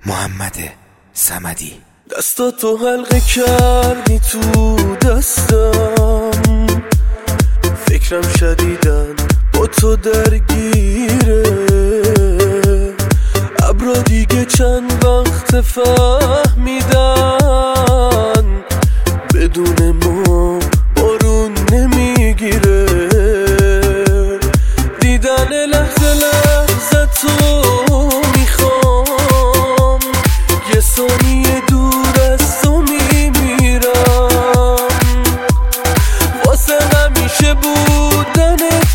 محمد صمدی. دستاتو حلقه کردی تو دستم، فکرم شدیدن با تو درگیره. ابرا دیگه چند وقت فهمیدن بدون ما بارون نمیگیره. دیدن لحظه لحظه تو میخوام، یه ثانیه دور از تو میمیرم. واسه همیشه بودنت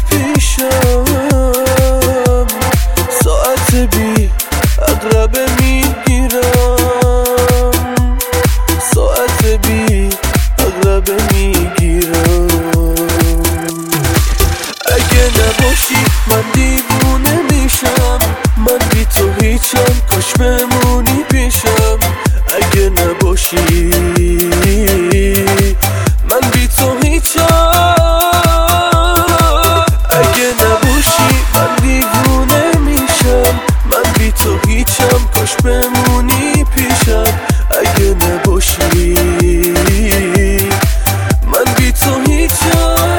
پیشم، ساعت بی عقربه میگیرم، ساعت بی عقربه میگیرم. اگه نباشی من دیوونه میشم، من بی تو هیچم، کاش بمونی پیشم. اگه نباشی من بی تو هیچم، اگه نباشی من دیوونه میشم، من بی تو هیچم، کاش بمونی پیشم. اگه نباشی من بی تو هیچم.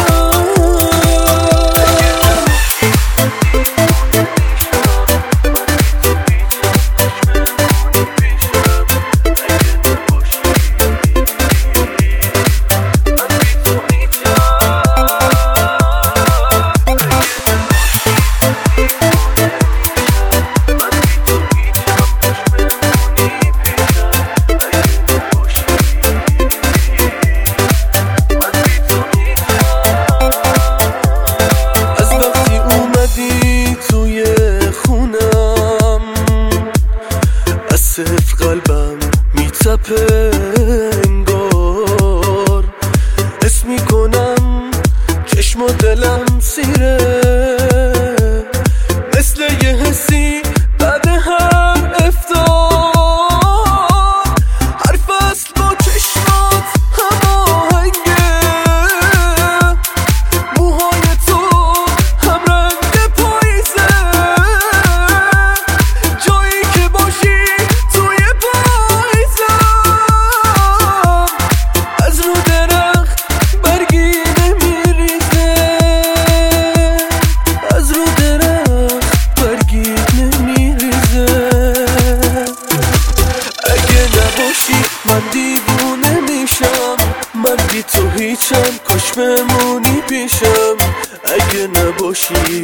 صفر قلبم میتپه انگار، حس میکنم چشم و دلم سیره. مثل یه حسی بعد هر افطار، هر فصل با چشمات هماهنگه. موهای تو هم رنگ پاییزه، جایی که باشی من دیوونه میشم، من بی تو هیچم، کاش بمونی پیشم. اگه نباشی